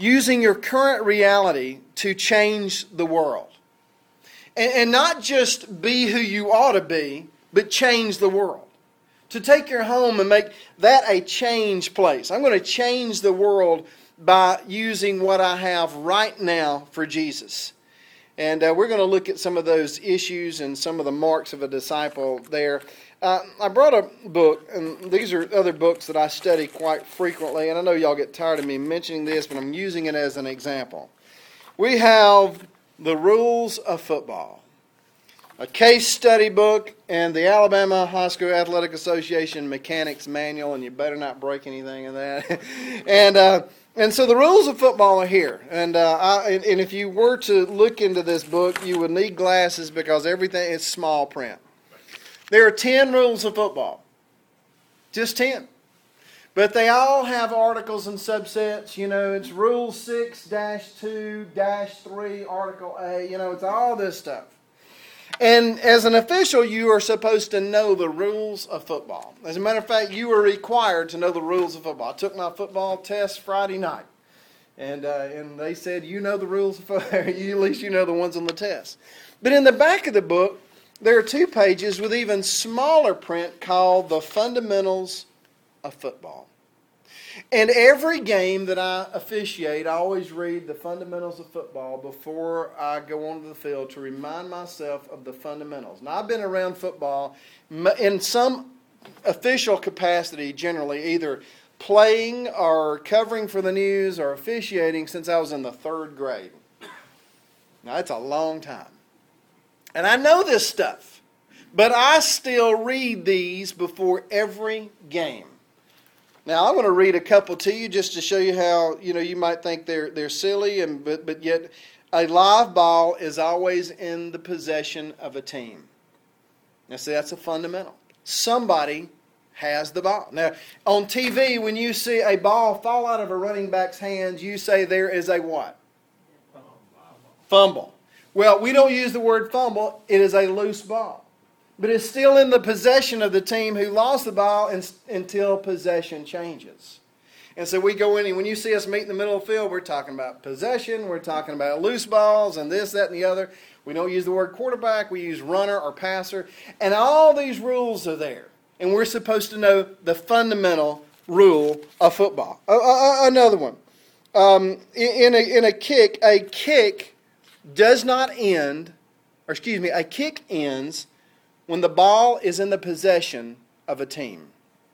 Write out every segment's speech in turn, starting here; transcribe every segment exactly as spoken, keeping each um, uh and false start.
using your current reality to change the world. And, and not just be who you ought to be, but change the world. To take your home and make that a change place. I'm going to change the world by using what I have right now for Jesus. And uh, we're going to look at some of those issues and some of the marks of a disciple there. Uh, I brought a book, and these are other books that I study quite frequently, and I know y'all get tired of me mentioning this, but I'm using it as an example. We have The Rules of Football, a case study book, and the Alabama High School Athletic Association Mechanics Manual, and you better not break anything in that. and uh, and so the rules of football are here. And, uh, I, and and if you were to look into this book, you would need glasses because everything is small print. There are ten rules of football. Just ten. But they all have articles and subsets. You know, it's Rule six dash two dash three, Article A. You know, it's all this stuff. And as an official, you are supposed to know the rules of football. As a matter of fact, you are required to know the rules of football. I took my football test Friday night. And uh, and they said, you know the rules of football. At least you know the ones on the test. But in the back of the book, there are two pages with even smaller print called The Fundamentals of Football. And every game that I officiate, I always read the fundamentals of football before I go onto the field to remind myself of the fundamentals. Now, I've been around football in some official capacity, generally, either playing or covering for the news or officiating since I was in the third grade. Now, that's a long time. And I know this stuff, but I still read these before every game. Now, I'm going to read a couple to you just to show you how, you know, you might think they're they're silly, and but, but yet a live ball is always in the possession of a team. Now, see, that's a fundamental. Somebody has the ball. Now, on T V, when you see a ball fall out of a running back's hands, you say there is a what? Fumble. Well, we don't use the word fumble. It is a loose ball. But it's still in the possession of the team who lost the ball in, until possession changes. And so we go in, and when you see us meet in the middle of the field, we're talking about possession, we're talking about loose balls, and this, that, and the other. We don't use the word quarterback, we use runner or passer. And all these rules are there. And we're supposed to know the fundamental rule of football. Uh, uh, another one. Um, in, a, in a kick, a kick does not end, or excuse me, a kick ends when the ball is in the possession of a team.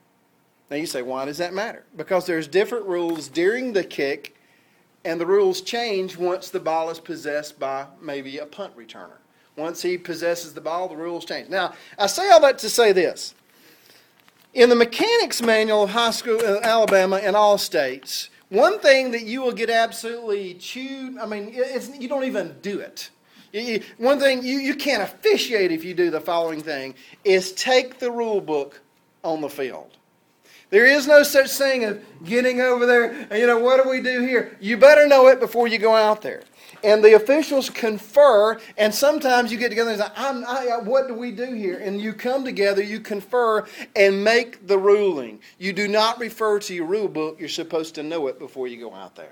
Now you say, why does that matter? Because there's different rules during the kick, and the rules change once the ball is possessed by maybe a punt returner. Once he possesses the ball, the rules change. Now, I say all that to say this. In the Mechanics Manual of High School uh, Alabama in all states, one thing that you will get absolutely chewed, I mean, it's, you don't even do it. You, one thing, you, you can't officiate if you do the following thing, is take the rule book on the field. There is no such thing as getting over there, and, you know, what do we do here? You better know it before you go out there. And the officials confer, and sometimes you get together and say, I'm, I, what do we do here? And you come together, you confer, and make the ruling. You do not refer to your rule book. You're supposed to know it before you go out there.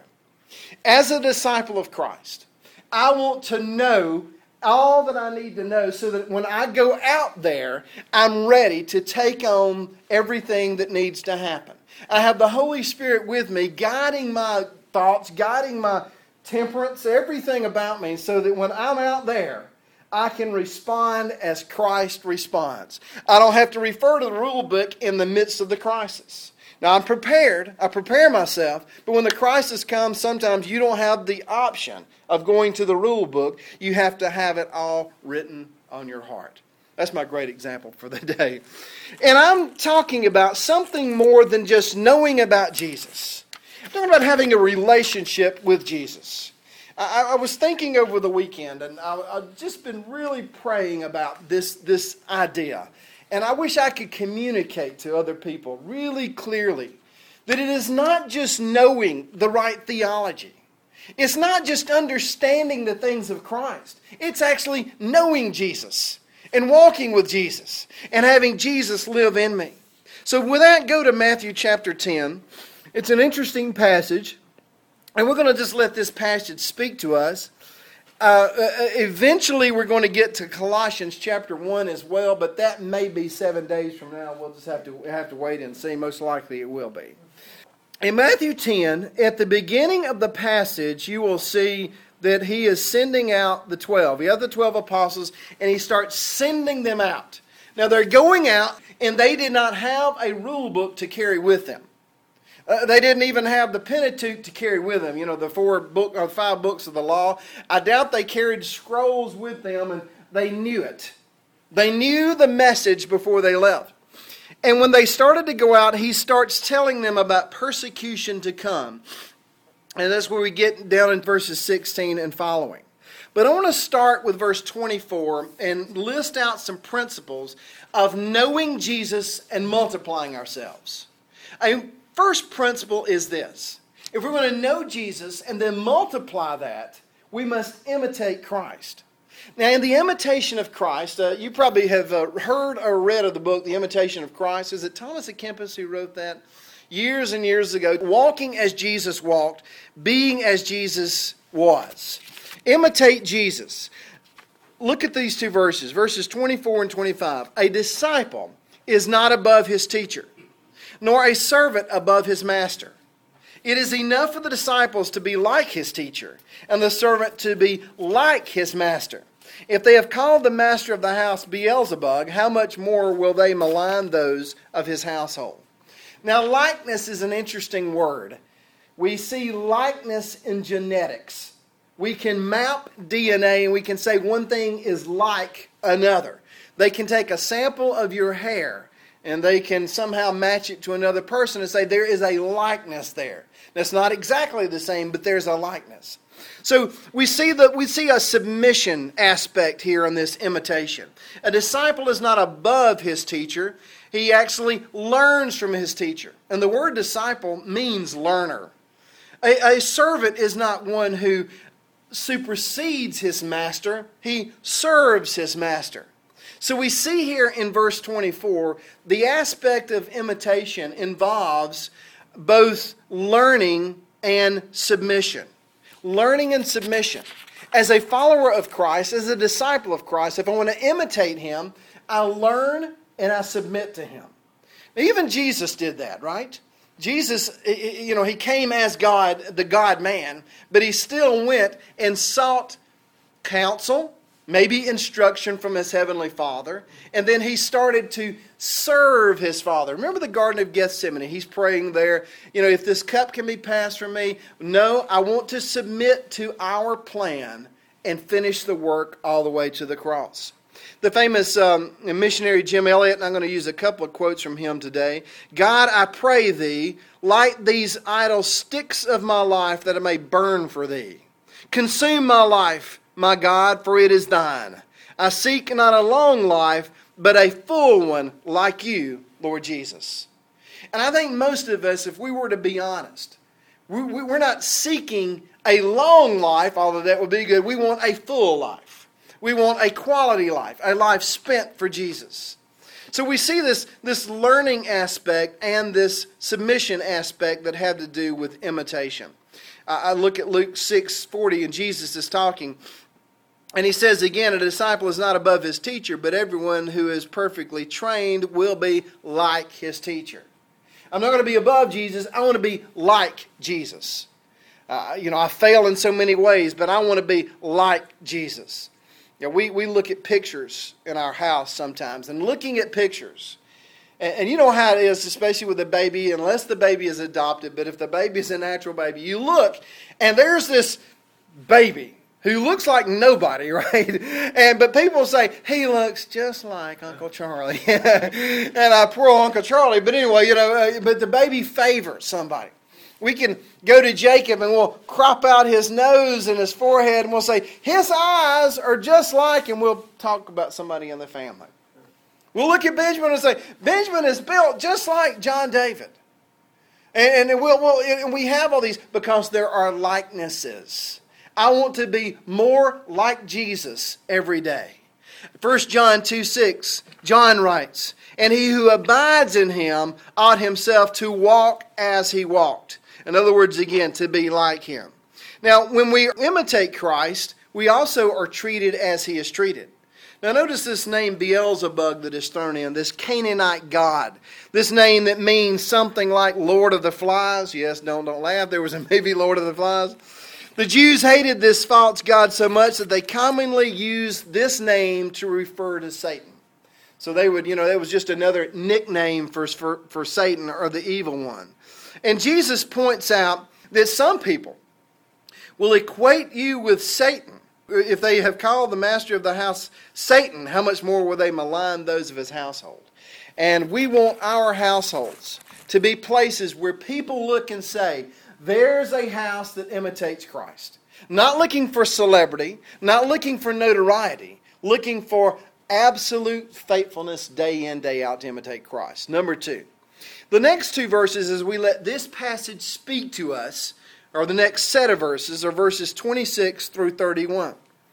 As a disciple of Christ, I want to know all that I need to know so that when I go out there, I'm ready to take on everything that needs to happen. I have the Holy Spirit with me, guiding my thoughts, guiding my temperance, everything about me, so that when I'm out there, I can respond as Christ responds. I don't have to refer to the rule book in the midst of the crisis. Now, I'm prepared. I prepare myself. But when the crisis comes, sometimes you don't have the option of going to the rule book. You have to have it all written on your heart. That's my great example for the day. And I'm talking about something more than just knowing about Jesus. I'm talking about having a relationship with Jesus. I, I was thinking over the weekend, and I, I've just been really praying about this, this idea. And I wish I could communicate to other people really clearly that it is not just knowing the right theology. It's not just understanding the things of Christ. It's actually knowing Jesus and walking with Jesus and having Jesus live in me. So with that, go to Matthew chapter ten. It's an interesting passage. And we're going to just let this passage speak to us. Uh, eventually, we're going to get to Colossians chapter one as well, but that may be seven days from now. We'll just have to have to wait and see. Most likely it will be. In Matthew ten, at the beginning of the passage, you will see that he is sending out the twelve. He has the twelve apostles, and he starts sending them out. Now, they're going out, and they did not have a rule book to carry with them. Uh, they didn't even have the Pentateuch to carry with them, you know, the four book or five books of the law. I doubt they carried scrolls with them, and they knew it. They knew the message before they left. And when they started to go out, he starts telling them about persecution to come. And that's where we get down in verses sixteen and following. But I want to start with verse twenty-four and list out some principles of knowing Jesus and multiplying ourselves. A first principle is this. If we're going to know Jesus and then multiply that, we must imitate Christ. Now, in the imitation of Christ, uh, you probably have uh, heard or read of the book, The Imitation of Christ. Is it Thomas à Kempis who wrote that? Years and years ago. Walking as Jesus walked, being as Jesus was. Imitate Jesus. Look at these two verses, verses twenty-four and twenty-five. A disciple is not above his teacher, nor a servant above his master. It is enough for the disciples to be like his teacher, and the servant to be like his master. If they have called the master of the house Beelzebub, how much more will they malign those of his household? Now, likeness is an interesting word. We see likeness in genetics. We can map D N A and we can say one thing is like another. They can take a sample of your hair and they can somehow match it to another person and say there is a likeness there. That's not exactly the same, but there's a likeness. So we see that we see a submission aspect here in this imitation. A disciple is not above his teacher. He actually learns from his teacher. And the word disciple means learner. A, a servant is not one who supersedes his master. He serves his master. So we see here in verse twenty-four, the aspect of imitation involves both learning and submission. Learning and submission. As a follower of Christ, as a disciple of Christ, if I want to imitate him, I learn and I submit to him. Now, even Jesus did that, right? Jesus, you know, he came as God, the God-man, but he still went and sought counsel, maybe instruction from his heavenly Father, and then he started to serve his Father. Remember the Garden of Gethsemane? He's praying there, you know, if this cup can be passed from me, no, I want to submit to our plan and finish the work all the way to the cross. The famous um, missionary Jim Elliot, and I'm going to use a couple of quotes from him today. God, I pray thee, light these idle sticks of my life that I may burn for thee. Consume my life, my God, for it is thine. I seek not a long life, but a full one like you, Lord Jesus. And I think most of us, if we were to be honest, we, we, we're not seeking a long life, although that would be good. We want a full life. We want a quality life, a life spent for Jesus. So we see this, this learning aspect and this submission aspect that have to do with imitation. Uh, I look at Luke six forty, and Jesus is talking. And he says again, a disciple is not above his teacher, but everyone who is perfectly trained will be like his teacher. I'm not going to be above Jesus. I want to be like Jesus. Uh, you know, I fail in so many ways, but I want to be like Jesus. You know, we, we look at pictures in our house sometimes, and looking at pictures, and, and you know how it is, especially with a baby, unless the baby is adopted, but if the baby is a natural baby, you look, and there's this baby who looks like nobody, right? And but people say, he looks just like Uncle Charlie. And I poor Uncle Charlie, but anyway, you know, but the baby favors somebody. We can go to Jacob and we'll crop out his nose and his forehead and we'll say, his eyes are just like, and we'll talk about somebody in the family. We'll look at Benjamin and say, Benjamin is built just like John David. And, and, we'll, we'll, and we have all these because there are likenesses. I want to be more like Jesus every day. First John two six, John writes, and he who abides in him ought himself to walk as he walked. In other words, again, to be like him. Now, when we imitate Christ, we also are treated as he is treated. Now notice this name Beelzebub that is thrown in, this Canaanite god. This name that means something like Lord of the Flies. Yes, don't, don't laugh. There was a movie, Lord of the Flies. The Jews hated this false god so much that they commonly used this name to refer to Satan. So they would, you know, that was just another nickname for, for, for Satan or the evil one. And Jesus points out that some people will equate you with Satan. If they have called the master of the house Satan, how much more will they malign those of his household? And we want our households to be places where people look and say, there's a house that imitates Christ. Not looking for celebrity, not looking for notoriety, looking for absolute faithfulness day in, day out to imitate Christ. Number two. The next two verses, as we let this passage speak to us, or the next set of verses, are verses twenty-six through thirty-one.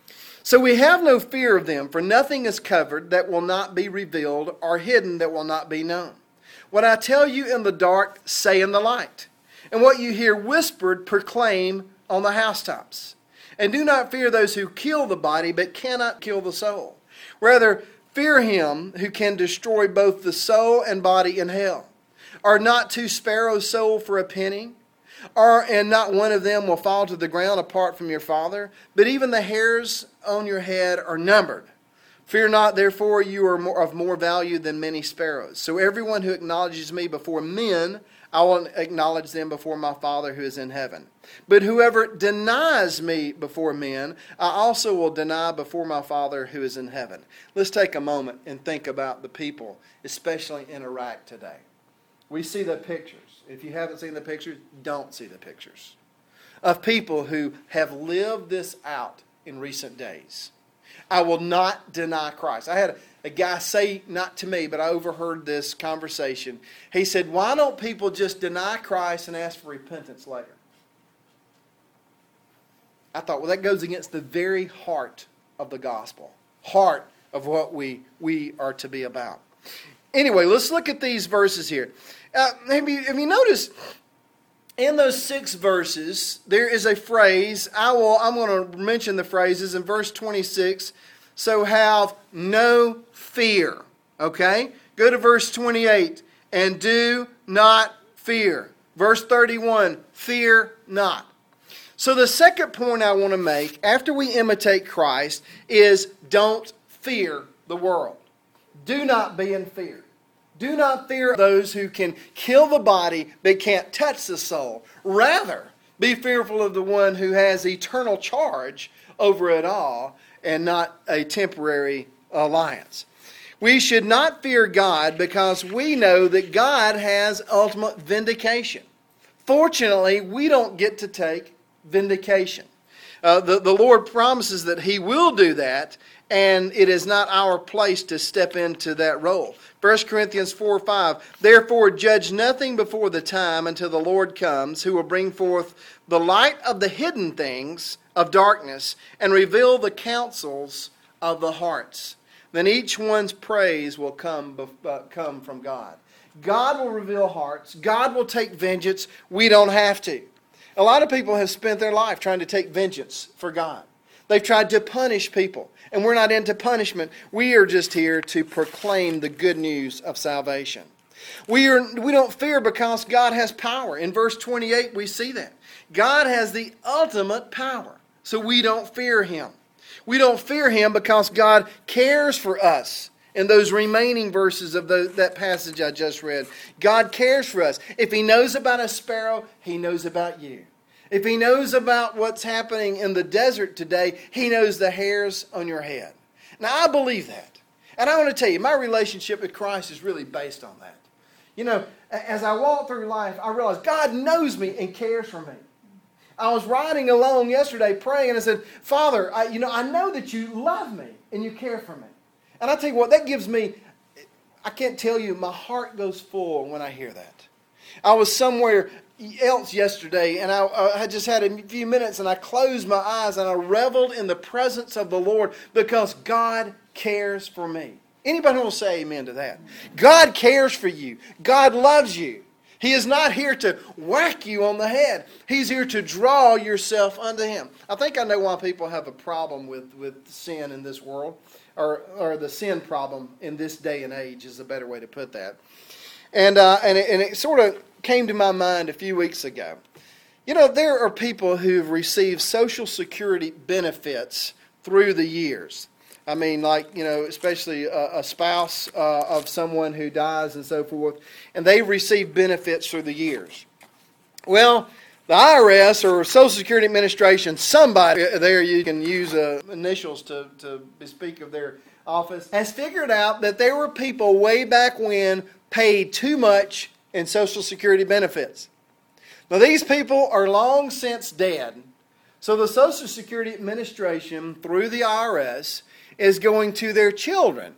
So we have no fear of them, for nothing is covered that will not be revealed, or hidden that will not be known. What I tell you in the dark, say in the light. And what you hear whispered, proclaim on the housetops. And do not fear those who kill the body, but cannot kill the soul. Rather, fear him who can destroy both the soul and body in hell. Are not two sparrows sold for a penny? Or, and not one of them will fall to the ground apart from your Father? But even the hairs on your head are numbered. Fear not, therefore, you are more, of more value than many sparrows. So everyone who acknowledges me before men, I will acknowledge them before my Father who is in heaven. But whoever denies me before men, I also will deny before my Father who is in heaven. Let's take a moment and think about the people, especially in Iraq today. We see the pictures. If you haven't seen the pictures, don't see the pictures of people who have lived this out in recent days. I will not deny Christ. I had a, a guy say, not to me, but I overheard this conversation. He said, why don't people just deny Christ and ask for repentance later? I thought, well, that goes against the very heart of the gospel. Heart of what we, we are to be about. Anyway, let's look at these verses here. Uh, have you, have you noticed in those six verses, there is a phrase. I will, I'm going to mention the phrases in verse twenty-six. So have no fear. Okay? Go to verse twenty-eight. And do not fear. Verse thirty-one. Fear not. So the second point I want to make after we imitate Christ is don't fear the world. Do not be in fear. Do not fear those who can kill the body but can't touch the soul. Rather, be fearful of the one who has eternal charge over it all and not a temporary alliance. We should not fear God because we know that God has ultimate vindication. Fortunately, we don't get to take vindication. Uh, the, the Lord promises that He will do that, and it is not our place to step into that role. First Corinthians four five, therefore judge nothing before the time until the Lord comes, who will bring forth the light of the hidden things of darkness and reveal the counsels of the hearts. Then each one's praise will come, uh, come from God. God will reveal hearts. God will take vengeance. We don't have to. A lot of people have spent their life trying to take vengeance for God. They've tried to punish people. And we're not into punishment. We are just here to proclaim the good news of salvation. We are we don't fear because God has power. In verse twenty-eight we see that. God has the ultimate power. So we don't fear Him. We don't fear Him because God cares for us. In those remaining verses of the, that passage I just read, God cares for us. If He knows about a sparrow, He knows about you. If He knows about what's happening in the desert today, He knows the hairs on your head. Now, I believe that. And I want to tell you, my relationship with Christ is really based on that. You know, as I walk through life, I realize God knows me and cares for me. I was riding along yesterday praying and I said, Father, I, you know, I know that you love me and you care for me. And I tell you what, that gives me, I can't tell you, my heart goes full when I hear that. I was somewhere else yesterday and I, I just had a few minutes and I closed my eyes and I reveled in the presence of the Lord because God cares for me. Anybody will say amen to that? God cares for you. God loves you. He is not here to whack you on the head. He's here to draw yourself unto Him. I think I know why people have a problem with, with sin in this world, or, or the sin problem in this day and age is a better way to put that. And, uh, and, it, and it sort of came to my mind a few weeks ago. You know, there are people who've received Social Security benefits through the years. I mean, like, you know, especially a, a spouse uh, of someone who dies and so forth, and they've received benefits through the years. Well, the I R S or Social Security Administration, somebody there, you can use uh, initials to, to speak of their office, has figured out that there were people way back when paid too much in Social Security benefits. Now, these people are long since dead, so the Social Security Administration, through the I R S, is going to their children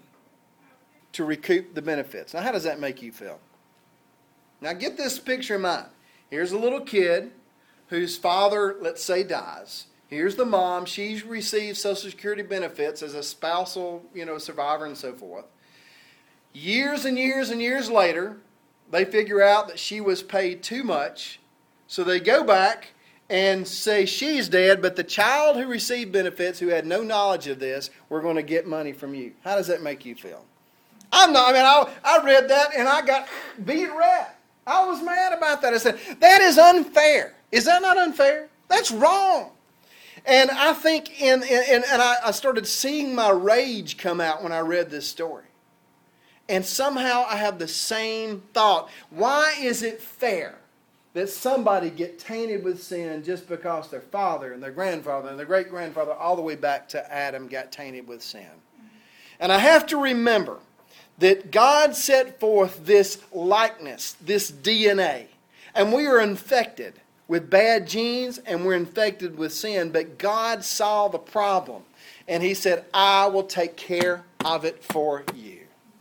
to recoup the benefits. Now, how does that make you feel? Now, get this picture in mind. Here's a little kid whose father, let's say, dies. Here's the mom. She receives Social Security benefits as a spousal, you know, survivor and so forth. Years and years and years later, they figure out that she was paid too much, so they go back and say she's dead, but the child who received benefits, who had no knowledge of this, we're going to get money from you. How does that make you feel? I'm not, I mean, I, I read that and I got beat red. I was mad about that. I said, that is unfair. Is that not unfair? That's wrong. And I think, in, in, and I, I started seeing my rage come out when I read this story. And somehow I have the same thought. Why is it fair that somebody get tainted with sin just because their father and their grandfather and their great-grandfather all the way back to Adam got tainted with sin? And I have to remember that God set forth this likeness, this D N A, and we are infected with bad genes and we're infected with sin, but God saw the problem and He said, I will take care of it for you.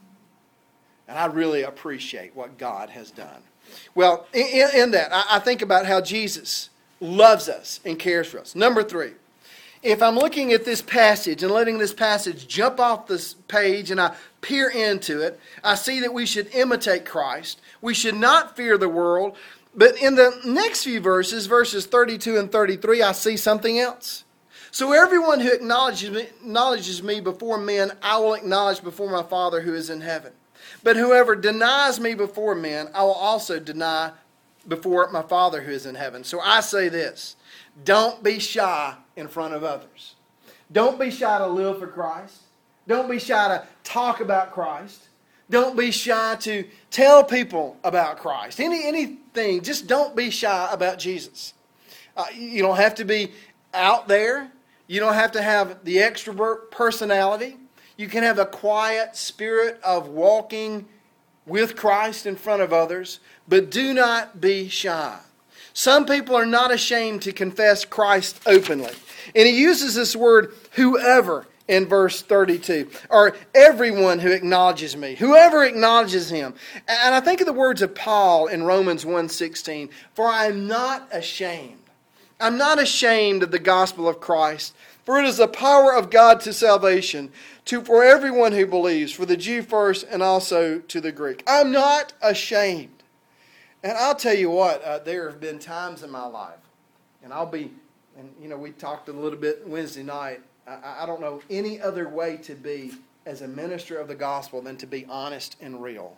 And I really appreciate what God has done. Well, in, in that, I, I think about how Jesus loves us and cares for us. Number three, if I'm looking at this passage and letting this passage jump off this page and I peer into it, I see that we should imitate Christ. We should not fear the world. But in the next few verses, verses thirty-two and thirty-three, I see something else. So everyone who acknowledges me, acknowledges me before men, I will acknowledge before my Father who is in heaven. But whoever denies me before men, I will also deny before my Father who is in heaven. So I say this, don't be shy in front of others. Don't be shy to live for Christ. Don't be shy to talk about Christ. Don't be shy to tell people about Christ. Any anything, just don't be shy about Jesus. Uh, you don't have to be out there. You don't have to have the extrovert personality. You can have a quiet spirit of walking with Christ in front of others, but do not be shy. Some people are not ashamed to confess Christ openly. And he uses this word, whoever, in verse thirty-two, or everyone who acknowledges me, whoever acknowledges him. And I think of the words of Paul in Romans one sixteen, for I am not ashamed. I'm not ashamed of the gospel of Christ, for it is the power of God to salvation, to for everyone who believes, for the Jew first and also to the Greek. I'm not ashamed. And I'll tell you what, uh, there have been times in my life, and I'll be, and you know, we talked a little bit Wednesday night. I, I don't know any other way to be as a minister of the gospel than to be honest and real.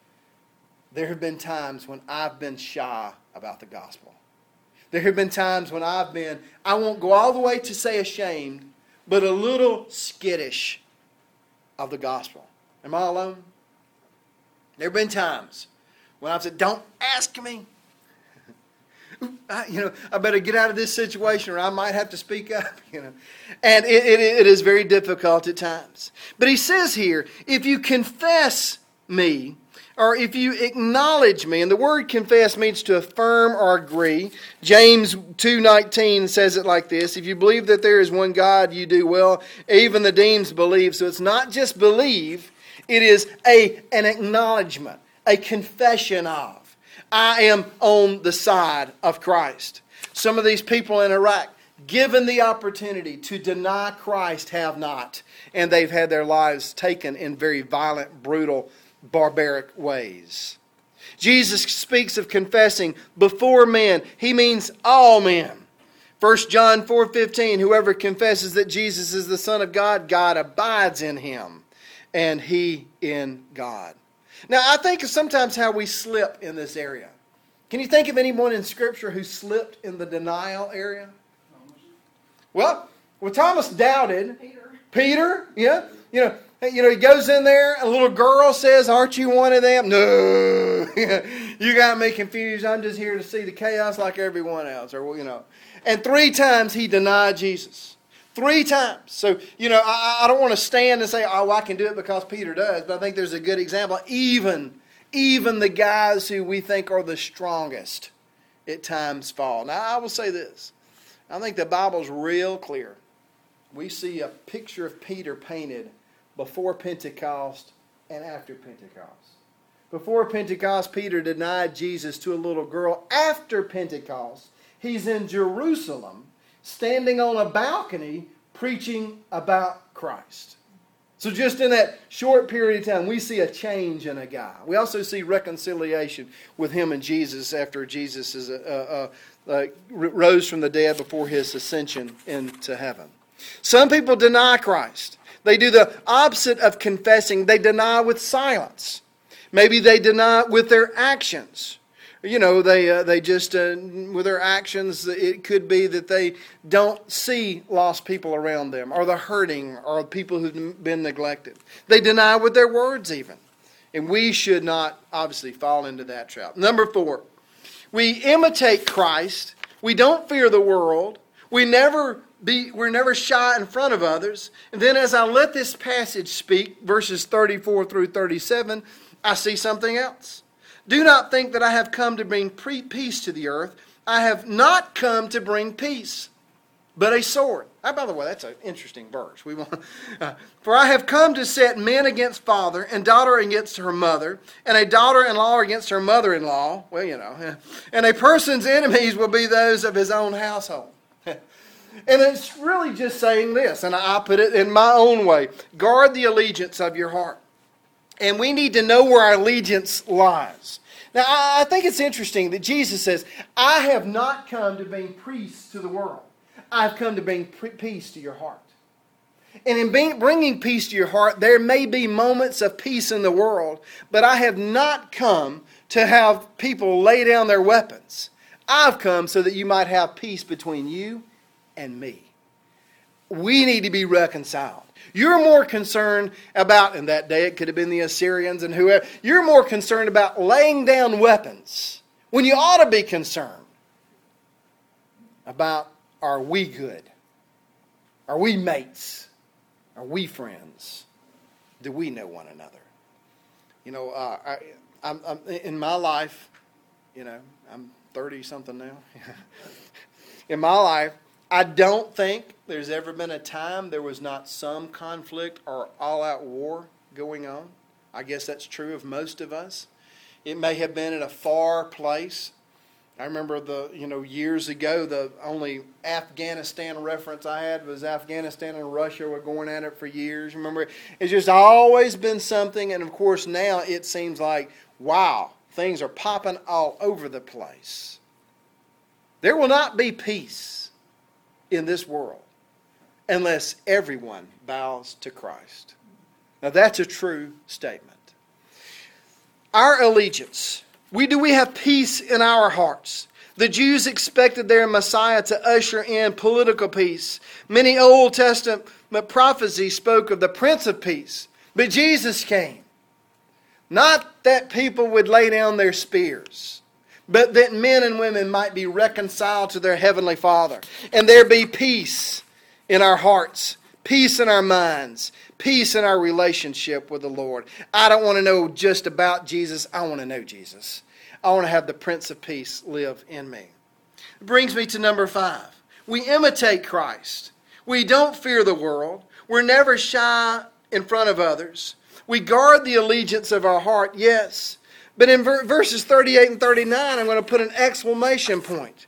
There have been times when I've been shy about the gospel. There have been times when I've been, I won't go all the way to say ashamed, but a little skittish of the gospel. Am I alone? There have been times when I've said, don't ask me. I, you know, I better get out of this situation or I might have to speak up. You know, and it, it, it is very difficult at times. But he says here, if you confess me, or if you acknowledge me, and the word confess means to affirm or agree. James two nineteen says it like this, if you believe that there is one God, you do well. Even the demons believe. So it's not just believe, it is a an acknowledgement, a confession of. I am on the side of Christ. Some of these people in Iraq, given the opportunity to deny Christ, have not. And they've had their lives taken in very violent, brutal, barbaric ways. Jesus speaks of confessing before men. He means all men. First John four fifteen, whoever confesses that Jesus is the Son of God, God abides in him, and he in God. Now, I think of sometimes how we slip in this area. Can you think of anyone in Scripture who slipped in the denial area? Well, well, Thomas doubted. Peter. Peter, yeah. You know, you know, he goes in there, a little girl says, aren't you one of them? No. You got me confused. I'm just here to see the chaos like everyone else. Or, you know. And three times he denied Jesus. Three times. So, you know, I, I don't want to stand and say, oh, I can do it because Peter does. But I think there's a good example. Even, even the guys who we think are the strongest at times fall. Now, I will say this. I think the Bible's real clear. We see a picture of Peter painted before Pentecost and after Pentecost. Before Pentecost, Peter denied Jesus to a little girl. After Pentecost, he's in Jerusalem, standing on a balcony, preaching about Christ. So just in that short period of time, we see a change in a guy. We also see reconciliation with him and Jesus after Jesus is, uh, uh, uh, rose from the dead before his ascension into heaven. Some people deny Christ. They do the opposite of confessing. They deny with silence. Maybe they deny with their actions. You know, they uh, they just, uh, with their actions, it could be that they don't see lost people around them, or the hurting, or people who've been neglected. They deny with their words even. And we should not, obviously, fall into that trap. Number four, we imitate Christ. We don't fear the world. We never be, we're never shy in front of others. And then as I let this passage speak, verses thirty-four through thirty-seven, I see something else. Do not think that I have come to bring peace to the earth. I have not come to bring peace, but a sword. Oh, by the way, that's an interesting verse. We want, uh, For I have come to set men against father, and daughter against her mother, and a daughter-in-law against her mother-in-law. Well, you know. And a person's enemies will be those of his own household. And it's really just saying this, and I put it in my own way. Guard the allegiance of your heart. And we need to know where our allegiance lies. Now, I think it's interesting that Jesus says, I have not come to bring peace to the world. I've come to bring peace to your heart. And in being, bringing peace to your heart, there may be moments of peace in the world, but I have not come to have people lay down their weapons. I've come so that you might have peace between you and me. We need to be reconciled. You're more concerned about, in that day it could have been the Assyrians and whoever, you're more concerned about laying down weapons when you ought to be concerned about, are we good? Are we mates? Are we friends? Do we know one another? You know, uh, I, I'm, I'm, in my life, you know, I'm thirty-something now. In my life, I don't think there's ever been a time there was not some conflict or all-out war going on. I guess that's true of most of us. It may have been at a far place. I remember the, you know, years ago, the only Afghanistan reference I had was Afghanistan and Russia were going at it for years. Remember, it's just always been something, and of course now it seems like, wow, things are popping all over the place. There will not be peace in this world unless everyone bows to Christ. Now that's a true statement. Our allegiance. We do we have peace in our hearts. The Jews expected their Messiah to usher in political peace. Many Old Testament prophecies spoke of the Prince of Peace. But Jesus came. Not that people would lay down their spears, but that men and women might be reconciled to their Heavenly Father. And there be peace in our hearts, peace in our minds, peace in our relationship with the Lord. I don't want to know just about Jesus. I want to know Jesus. I want to have the Prince of Peace live in me. It brings me to number five. We imitate Christ. We don't fear the world. We're never shy in front of others. We guard the allegiance of our heart, yes. But in verses thirty-eight and thirty-nine, I'm going to put an exclamation point.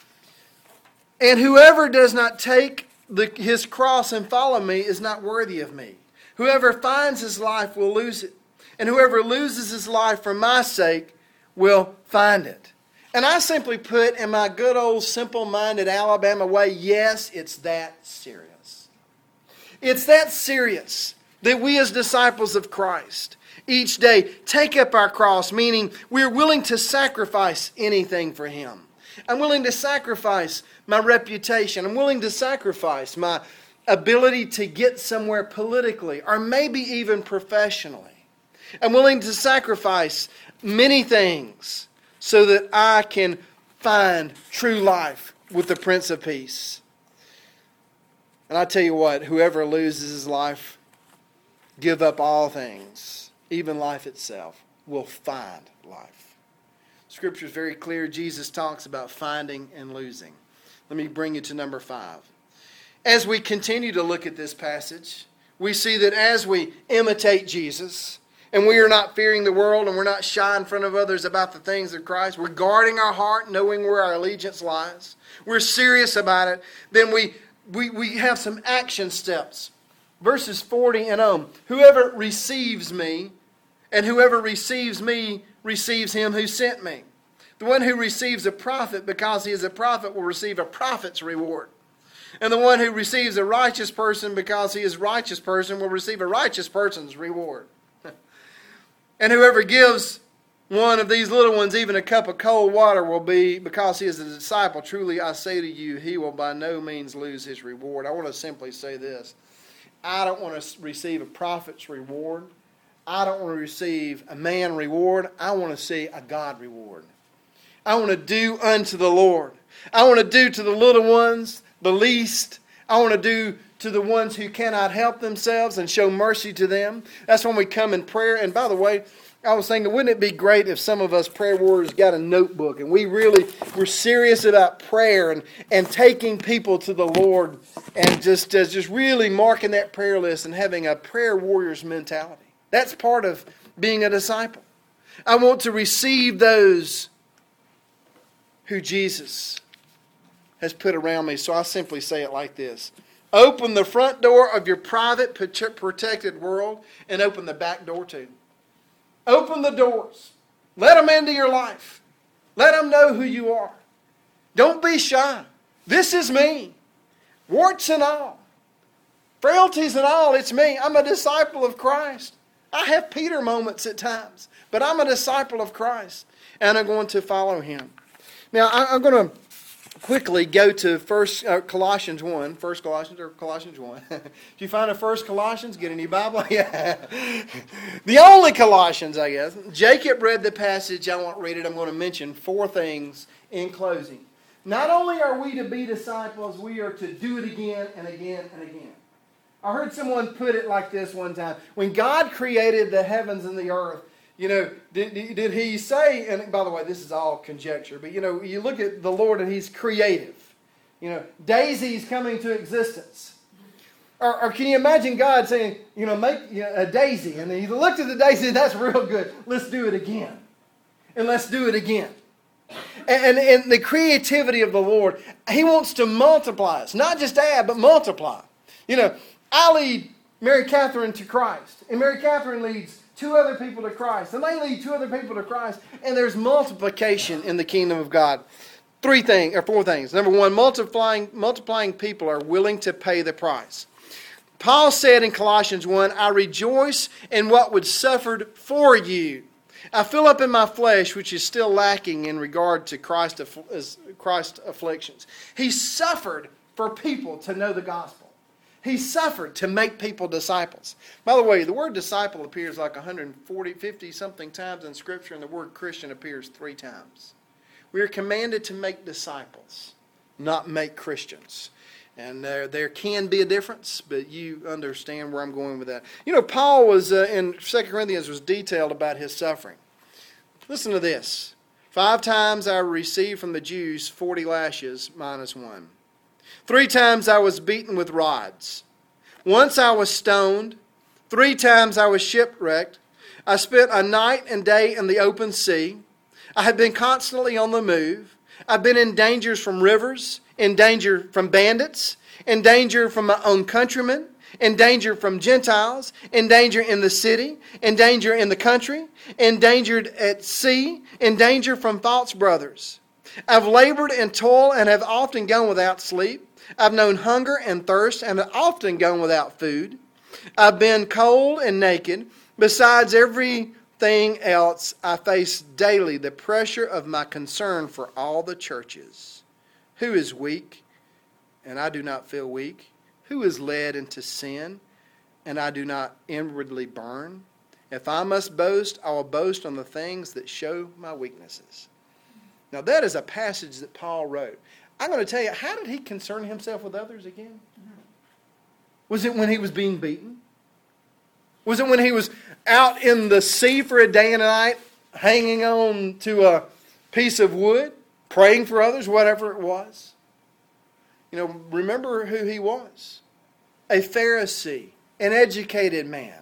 And whoever does not take the, his cross and follow me is not worthy of me. Whoever finds his life will lose it. And whoever loses his life for my sake will find it. And I simply put in my good old simple-minded Alabama way, yes, it's that serious. It's that serious that we as disciples of Christ each day take up our cross, meaning we're willing to sacrifice anything for Him. I'm willing to sacrifice my reputation. I'm willing to sacrifice my ability to get somewhere politically or maybe even professionally. I'm willing to sacrifice many things so that I can find true life with the Prince of Peace. And I tell you what, whoever loses his life, give up all things, even life itself, will find life. Scripture is very clear. Jesus talks about finding and losing. Let me bring you to number five. As we continue to look at this passage, we see that as we imitate Jesus, and we are not fearing the world, and we're not shy in front of others about the things of Christ, we're guarding our heart, knowing where our allegiance lies, we're serious about it, then we, we, we have some action steps. Verses forty and on. Whoever receives me, and whoever receives me receives him who sent me. The one who receives a prophet because he is a prophet will receive a prophet's reward. And the one who receives a righteous person because he is a righteous person will receive a righteous person's reward. And whoever gives one of these little ones even a cup of cold water will be, because he is a disciple, truly I say to you, he will by no means lose his reward. I want to simply say this. I don't want to receive a prophet's reward. I don't want to receive a man reward. I want to see a God reward. I want to do unto the Lord. I want to do to the little ones, the least. I want to do to the ones who cannot help themselves and show mercy to them. That's when we come in prayer. And by the way, I was thinking, wouldn't it be great if some of us prayer warriors got a notebook and we really were serious about prayer and, and taking people to the Lord and just, uh, just really marking that prayer list and having a prayer warrior's mentality. That's part of being a disciple. I want to receive those who Jesus has put around me. So I simply say it like this. Open the front door of your private, protected world and open the back door too. Open the doors. Let them into your life. Let them know who you are. Don't be shy. This is me. Warts and all. Frailties and all, it's me. I'm a disciple of Christ. I have Peter moments at times, but I'm a disciple of Christ, and I'm going to follow Him. Now, I'm going to quickly go to First uh, Colossians one. First Colossians or Colossians one. Did you find a First Colossians? Get in your Bible? Yeah. The only Colossians, I guess. Jacob read the passage. I won't read it. I'm going to mention four things in closing. Not only are we to be disciples, we are to do it again and again and again. I heard someone put it like this one time. When God created the heavens and the earth, you know, did, did He say, and by the way, this is all conjecture, but you know, you look at the Lord and He's creative. You know, daisies coming to existence. Or, or can you imagine God saying, you know, make you know, a daisy, and He looked at the daisy, and that's real good. Let's do it again. And let's do it again. And, and, and the creativity of the Lord, He wants to multiply us. Not just add, but multiply. You know, I lead Mary Catherine to Christ. And Mary Catherine leads two other people to Christ. And they lead two other people to Christ. And there's multiplication in the kingdom of God. Three things, or four things. Number one, multiplying, multiplying people are willing to pay the price. Paul said in Colossians one, I rejoice in what was suffered for you. I fill up in my flesh, which is still lacking in regard to Christ, Christ's afflictions. He suffered for people to know the gospel. He suffered to make people disciples. By the way, the word disciple appears like one hundred forty, fifty something times in Scripture, and the word Christian appears three times. We are commanded to make disciples, not make Christians. And there, there can be a difference, but you understand where I'm going with that. You know, Paul was uh, in Second Corinthians was detailed about his suffering. Listen to this. Five times I received from the Jews forty lashes minus one. Three times I was beaten with rods. Once I was stoned. Three times I was shipwrecked. I spent a night and day in the open sea. I had been constantly on the move. I've been in dangers from rivers, in danger from bandits, in danger from my own countrymen, in danger from Gentiles, in danger in the city, in danger in the country, endangered at sea, in danger from false brothers. I've labored and toiled and have often gone without sleep. I've known hunger and thirst and have often gone without food. I've been cold and naked. Besides everything else, I face daily the pressure of my concern for all the churches. Who is weak, and I do not feel weak? Who is led into sin, and I do not inwardly burn? If I must boast, I will boast on the things that show my weaknesses. Now that is a passage that Paul wrote. I'm going to tell you, how did he concern himself with others again? Was it when he was being beaten? Was it when he was out in the sea for a day and a night, hanging on to a piece of wood, praying for others, whatever it was? You know, remember who he was. A Pharisee, an educated man,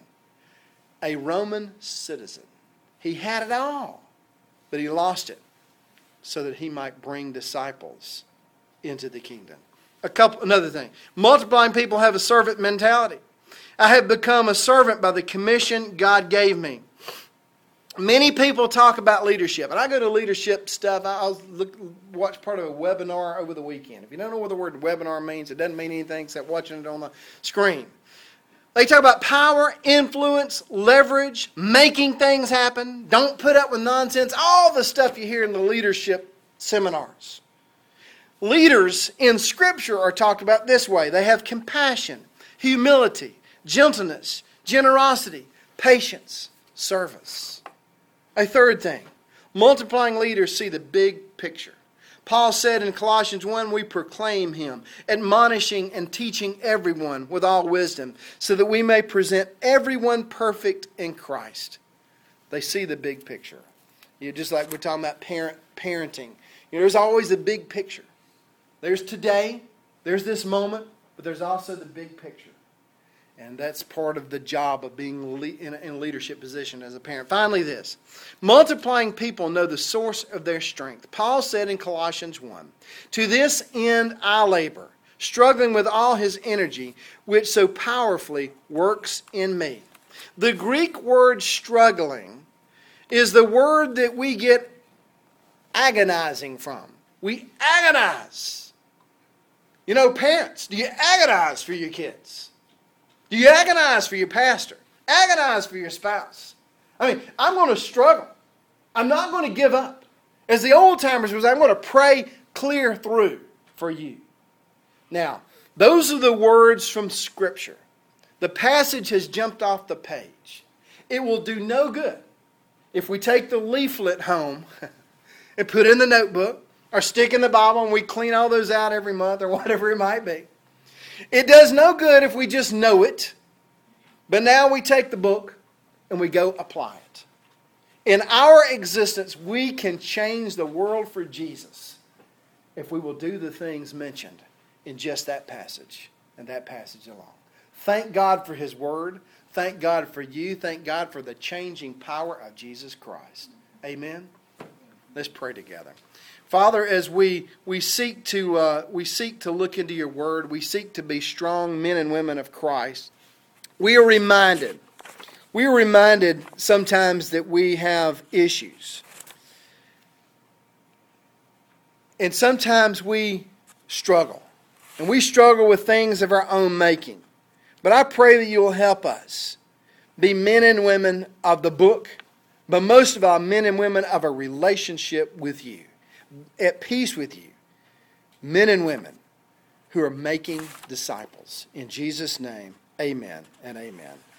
a Roman citizen. He had it all, but he lost it so that he might bring disciples into the kingdom. A couple, another thing. Multiplying people have a servant mentality. I have become a servant by the commission God gave me. Many people talk about leadership, and I go to leadership stuff. I'll look, watch part of a webinar over the weekend. If you don't know what the word webinar means, it doesn't mean anything except watching it on the screen. They talk about power, influence, leverage, making things happen. Don't put up with nonsense. All the stuff you hear in the leadership seminars. Leaders in Scripture are talked about this way. They have compassion, humility, gentleness, generosity, patience, service. A third thing, multiplying leaders see the big picture. Paul said in Colossians one, we proclaim him, admonishing and teaching everyone with all wisdom, so that we may present everyone perfect in Christ. They see the big picture. You know, just like we're talking about parent parenting. You know, there's always the big picture. There's today, there's this moment, but there's also the big picture. And that's part of the job of being in a leadership position as a parent. Finally, this. Multiplying people know the source of their strength. Paul said in Colossians one, to this end I labor, struggling with all his energy, which so powerfully works in me. The Greek word struggling is the word that we get agonizing from. We agonize. You know, parents, do you agonize for your kids? Do you agonize for your pastor? Agonize for your spouse? I mean, I'm going to struggle. I'm not going to give up. As the old timers was, I'm going to pray clear through for you. Now, those are the words from Scripture. The passage has jumped off the page. It will do no good if we take the leaflet home and put it in the notebook or stick in the Bible and we clean all those out every month or whatever it might be. It does no good if we just know it, but now we take the book and we go apply it. In our existence, we can change the world for Jesus if we will do the things mentioned in just that passage and that passage alone. Thank God for His Word. Thank God for you. Thank God for the changing power of Jesus Christ. Amen? Let's pray together. Father, as we, we seek to uh, we seek to look into your word, we seek to be strong men and women of Christ, we are reminded, we are reminded sometimes that we have issues. And sometimes we struggle. And we struggle with things of our own making. But I pray that you will help us be men and women of the book, but most of all, men and women of a relationship with you. At peace with you, men and women who are making disciples. In Jesus' name, amen and amen.